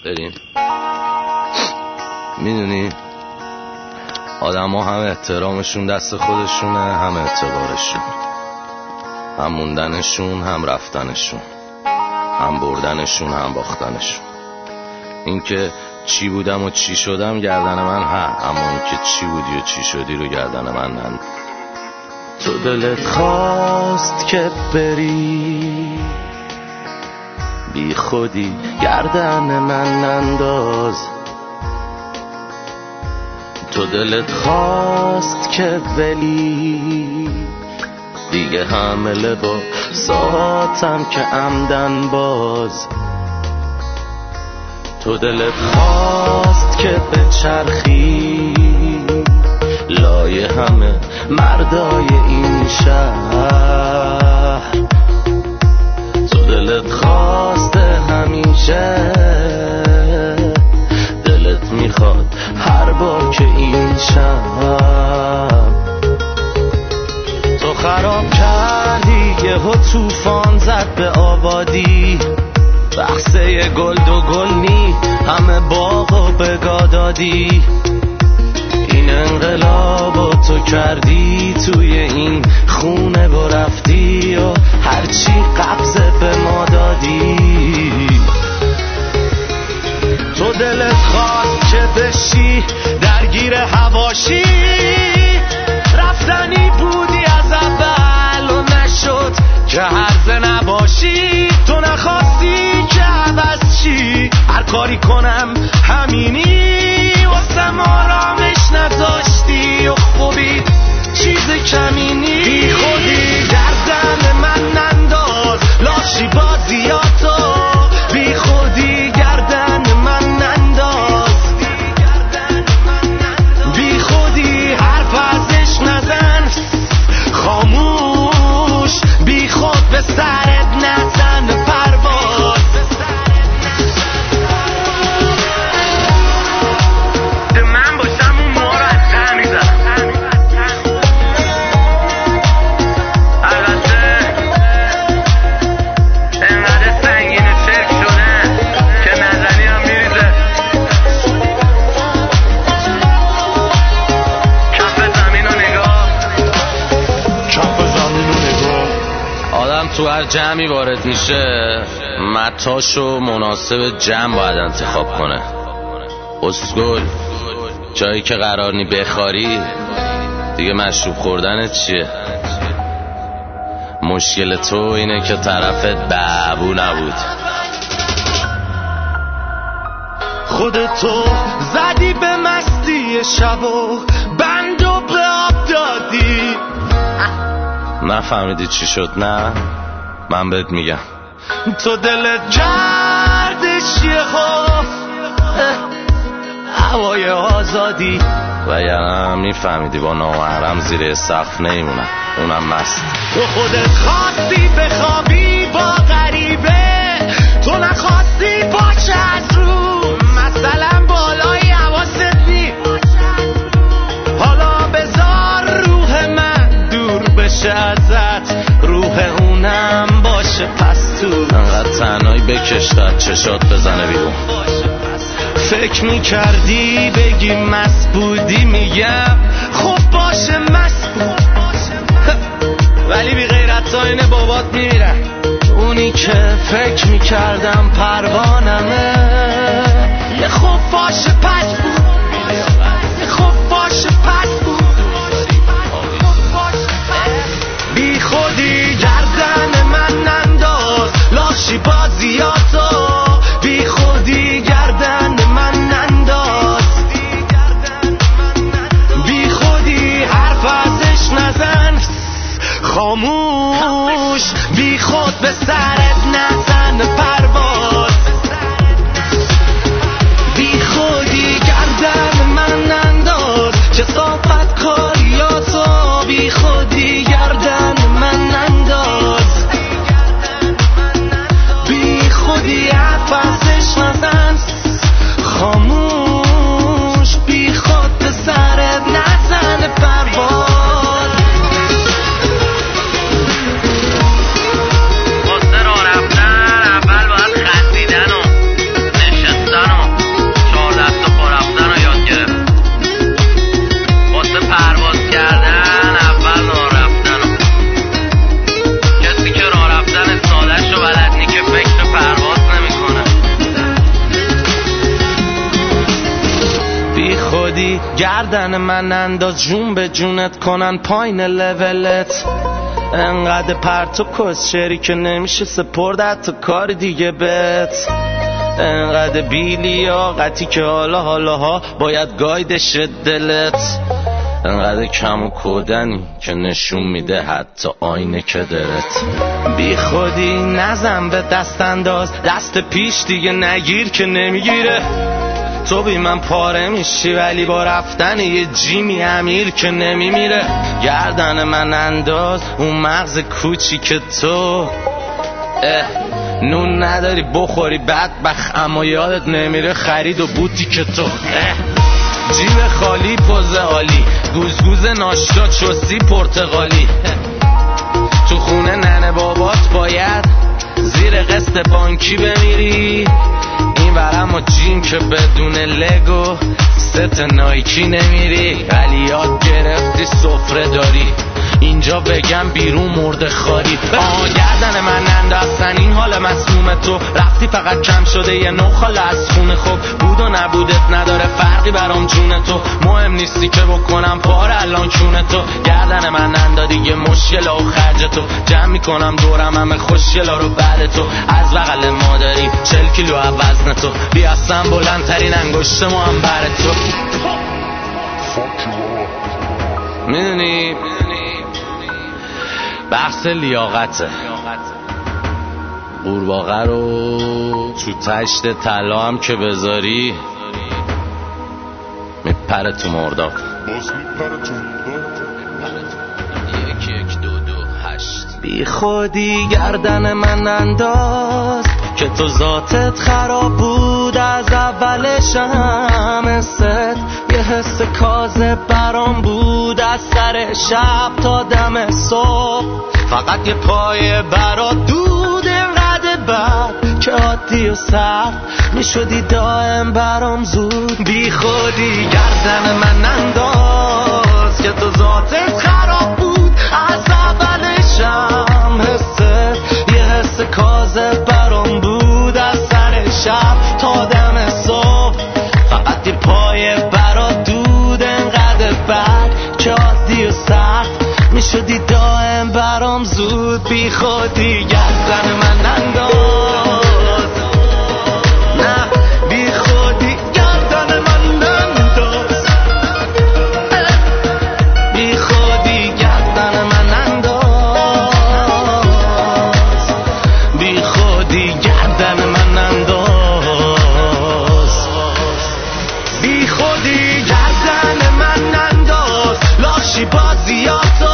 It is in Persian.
بریم. میدونی آدم ها هم احترامشون دست خودشونه، هم اعتبارشون، هم موندنشون هم رفتنشون، هم بردنشون هم باختنشون. این که چی بودم و چی شدم گردن من اما این که چی بودی و چی شدی رو گردن من نند. تو دلت خواست که بری بی خودی گردن من ننداز. تو دلت خواست که ولی دیگه حمله با ساعتم که عمدن باز. تو دلت خواست که بچرخی لای همه مردای این شهر. تو دلت خواسته همیشه، دلت میخواد هر بار که این شب تو خراب کردی یهو طوفان زد به آبادی. بخصه گل دو گل نی همه باغو بگا دادی. این انقلابو تو کردی توی این خونه و رفتی و هرچی قبضه به ما دادی. تو دلت خواست که بشی درگیر حواشی، رفتنی بودی از اول و نشد که هرزه نباشی. تو نخواستی که عوض چی، هر کاری کنم همینی، واسم آرامش نذاشتی و خوبی چیز کمینی. بی خودی گردن من ننداز لاشی بازیاتو، بی خودی گردن من ننداز. بی خودی حرف ازش نزن خاموش، بی خود به سرت نزن پرواز. ده من باشم اون مرتب میزن البته انقدر سنگین و چرک شدن که نزنی هم میریزه کف زمین و نگاه. آدم تو هر جمعی وارد میشه متاشو مناسب جمع باید انتخاب کنه. اسکول جایی که قرار نی بخاری دیگه مشروب خوردنت چیه؟ مشکل تو اینه که طرفت بابو نبود. خودتو زدی به مستی شب و بندو به آب دادی. نفهمیدی چی شد؟ نه من بهت میگم. تو دلت کردش یه خوف هوای آزادی، و یعنی میفهمیدی با نامحرم زیر سقف نیمونم، اونم مست. تو خودت خواستی بخوابی با غریبه، تو نخواستی باشه از رو مثلا بالای حواست نی. حالا بذار روح من دور بشه ازت، روح اونم باشه پس تو. انقدر تنهایی بکشتت چشات بزنه بیرون. فکر میکردی بگی مست بودی، میگم خب باشه مست بود ولی بی غیرت ها اینه بابات میمیرن. اونی که فکر میکردم پروانمه یه خوب باشه پس بود، یه خوب باشه پس بود. بی خودی گردن من ننداز لاشی بازیاتو، بی خودی گردن من ننداز. بی خودی حرف ازش نزن خاموش، بی خود به سرت نزن پرواز. بی خودی گردن من ننداز که صحبت کاریاتو، بی خودی گردن من ننداز. بی خودی حرف ازش نزن خاموش، بی خود به سرت نزن پرواز. واسه گردن من انداز جون به جونت کنن پایین لولت. انقدر پرت و کسچری که نمیشه سپرد تو کار دیگه بت. انقدر بیلیاقتی که حالا باید گایدش دلت. انقدر کم و کودنی که نشون میده حتی آینه که درت. بی خودی نزن به دست انداز، دست پیش دیگه نگیر که نمیگیره. تو بی من پاره میشی ولی با رفتن یه جیمی امیر که نمیمیره. گردن من انداز اون مغز کوچی که تو نون نداری بخوری بدبخت اما یادت نمیره خرید و بوتی که تو جیب خالی پوز عالی گوزگوز ناشتا چوسی پرتغالی. تو خونه ننه بابات باید زیر قسط بانکی بمیری. این ورم و جیم که بدون لگو ست نایکی نمیری. ولی یاد گرفتی سفره داری اینجا بگم بیرون مرده خاری. گردن من انداختن این حال مسموم تو. رفتی فقط کم شده یه نخال از خونه. خوب بود و نبودت نداره فرقی برام جون تو. مهم نیستی که بکنم پار الان کونه تو. گردن من اندادی یه مشکل و خرج تو. جمع میکنم دورم همه خوشگلا رو بعد تو. از بغل مادری 40 کیلو وزن تو. بیاستم بلندترین انگشت ما هم بر تو. میدونی بحث لیاقته. قورباغه رو تو تشت طلا هم که بذاری میپره تو مرداب. بی خودی گردن من انداز که تو ذاتت خراب بود از اولش هم. حست یه حس کاذب برام بود از سر شب تا دم صبح. فقط یه پای برات دود انقدر بد که عادی و سرد میشدی دائم برام زود. بی خودی گردن من انداز که تو ذاتت خراب بود از اولش هم. حست یه حس کاذب برام بود از سر شب تا دم صبح. فقط یه پای برات دود انقدر بد که عادی و سرد میشدی دائم برام زود. بی خودی گردن من انداز. نه بی خودی گردن من انداز. بی خودی گردن من انداز. بی خودی گردن من انداز. بی خودی گردن من انداز. لاشی بازیاتو